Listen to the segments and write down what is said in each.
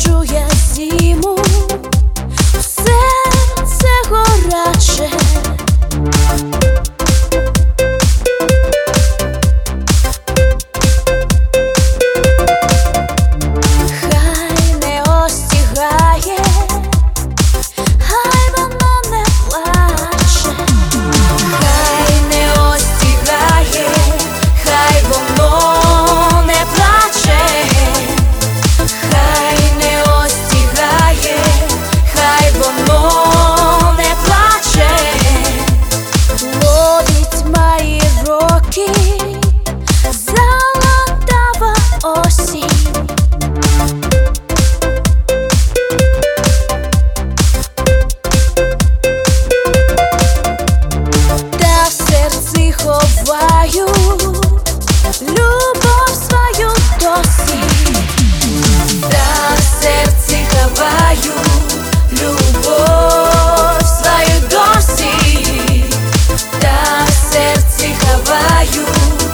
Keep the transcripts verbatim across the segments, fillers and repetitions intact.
хочу я зиму, серце горяче. Хай не остігає, хай воно не плаче. Хай не остігає, хай воно не плаче. Хай не остігає, хай воно не плаче. Ловить мої роки золотава осінь. Та в серці ховаю любов свою досі. Та в серці ховаю любов свою досі. Та в серці ховаю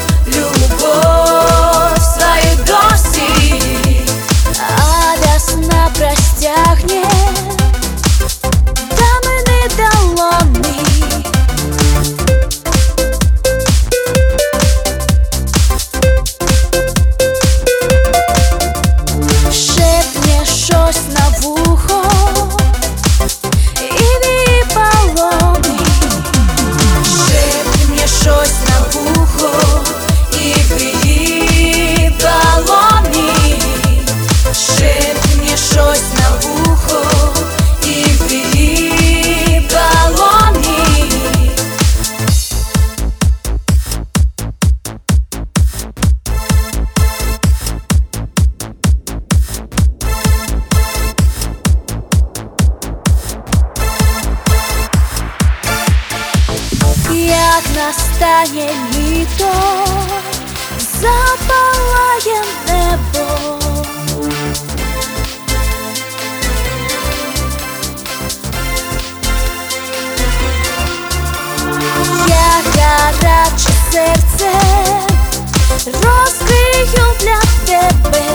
любов свою досі. А весна простягне та мене долони. Шепне щось на вухо і віє полони. Шепне щось на вухо і віє полони. Шепне щось на вухо і віє полони. Як настане літо, запалає небо. Я гаряче серце розкрию для тебе.